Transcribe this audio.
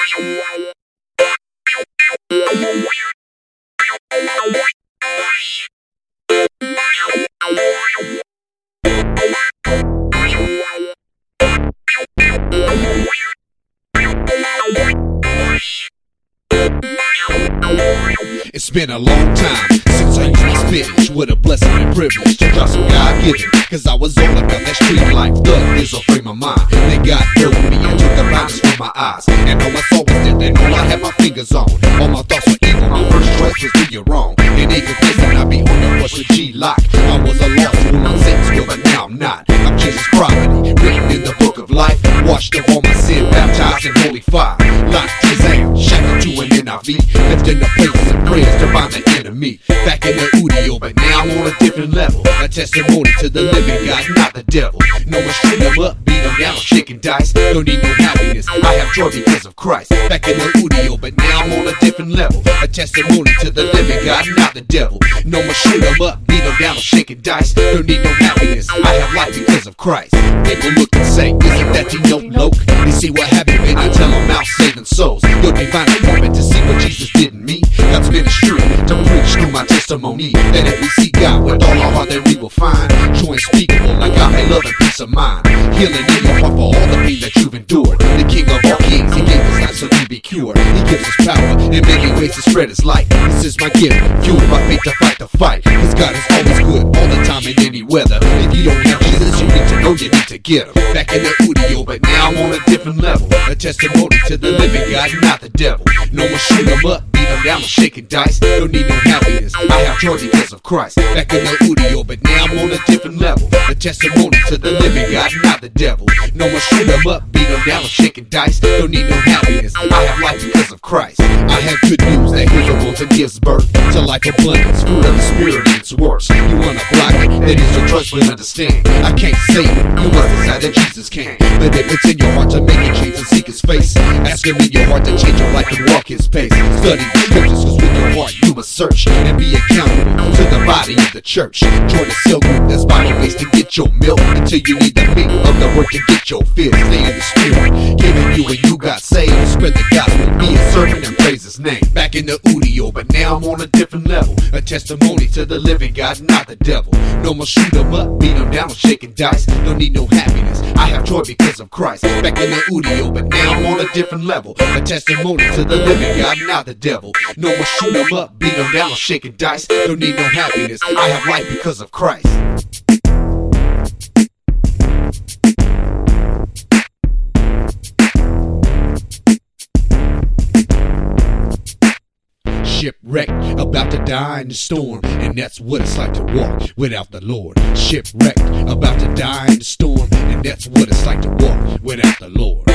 It's been a long time since I used my spinach. What a blessing and privilege to drop some God-given. Cause I was all about that street life. Thug is a frame of mind. Then God filled me and took the blindness from my eyes. And all I saw was death and all I had my fingers on. All my thoughts were evil. My first choice was do you wrong. And they confessed that I'd be on the rush with G-Lock. I was a lost fool on Satan's will, but now I'm not. I'm Jesus' property, written in the book of life. Washed of all my sin, baptized in holy fire. Locked his hand, shackled to an NIV. Lifting the praises and prayers to bind the enemy. Back in the Udio, but now I'm on a different level. A testimony to the living God, not the devil. No one shoot him up, beat him down, shaking dice. Don't need no happiness, I have joy because of Christ. Back in the Udio, but now I'm on a different level. A testimony to the living God, not the devil. No one shoot him up, beat him down, shaking dice. Don't need no happiness, I have life because of Christ. People look and say, isn't that the yoke loke? They see what happened when I tell them out saving souls. Your divine appointment to see what Jesus did in me. God's ministry to preach through my testimony. That if we seek God with all our heart, then we will find joy unspeakable, like God may love and peace of mind. Healing in your heart for all the pain that you've endured. The King of all kings, He gave us life so you be cured. He gives us power in many ways to spread His light. This is my gift, fueled by faith to fight the fight. Cause God is always good, all the time in any weather. If you don't have Jesus, you need to know you need to get Him. Back in the Udio, but now I'm on a different level. A testimony to the living God, not the devil. No more shoot 'em up, beat 'em down, I'm shaking dice. Don't need no happiness, I have joy because of Christ. Back in the Udio, but now I'm on a different level. A testimony to the living God, not the devil. No more shoot 'em up, beat 'em down, I'm shaking dice. Don't need no happiness, I have life because of Christ. I have good news that heals the wounds and gives birth to life abundance. Fruit of the Spirit, it's worse. You wanna block it, that is your choice, but understand I can't save it, you must decide that Jesus can. But if it's in your heart to make a change and seek His face, ask Him in your heart to change your life and walk His pace. Study the scriptures, cause with your heart you must search and be accountable to the body of the church. Join the cell group that's Bible-based to get your milk until you need the meat of the word to get your fill. Stay in the Spirit, giving you and you got saved. Spread the gospel, be a servant and praise His name. Back in the Udio, but now I'm on a different level. A testimony to the living God, not the devil. No more shoot 'em up, beat 'em down, shaking dice. Don't need no happiness, I have joy because of Christ. Back in the Udio, but now I'm on a different level. A testimony to the living God, not the devil. No more shoot 'em up, beat 'em down, shaking dice. Don't need no happiness, I have life because of Christ. Shipwrecked, about to die in the storm, and that's what it's like to walk without the Lord. Shipwrecked, about to die in the storm, and that's what it's like to walk without the Lord.